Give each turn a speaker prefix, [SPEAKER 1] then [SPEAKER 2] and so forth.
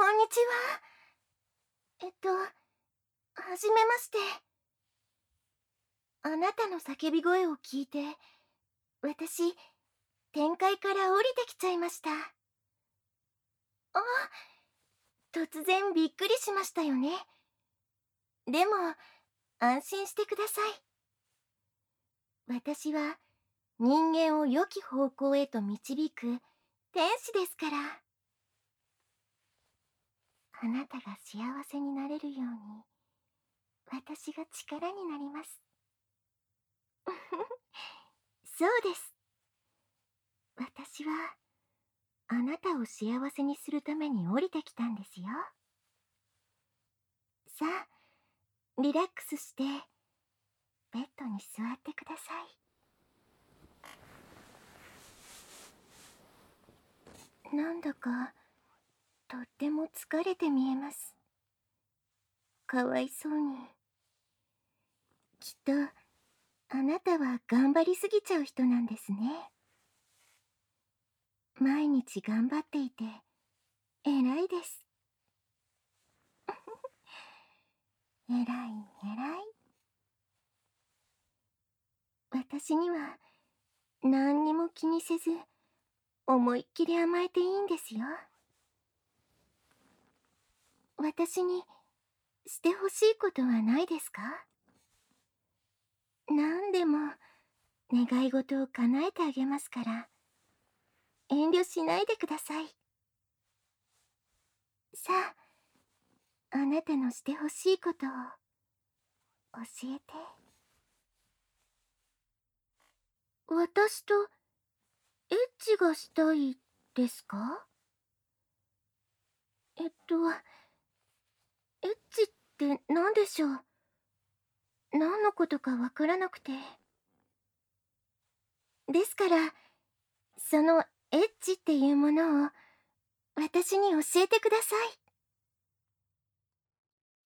[SPEAKER 1] こんにちは。はじめまして。あなたの叫び声を聞いて、私、天界から降りてきちゃいました。あ、突然びっくりしましたよね。でも、安心してください。私は、人間を良き方向へと導く天使ですから。あなたが幸せになれるように、私が力になります。そうです。私は、あなたを幸せにするために降りてきたんですよ。さあ、リラックスして、ベッドに座ってください。なんだか、とっても疲れて見えます。かわいそうに。きっと、あなたは頑張りすぎちゃう人なんですね。毎日頑張っていて、偉いです。偉い、偉い。私には、何にも気にせず、思いっきり甘えていいんですよ。私にしてほしいことはないですか？何でも願い事を叶えてあげますから、遠慮しないでください。さあ、あなたのしてほしいことを教えて。私とエッチがしたいですか？エッチって何でしょう？何のことかわからなくて。ですから、そのエッチっていうものを私に教えてください。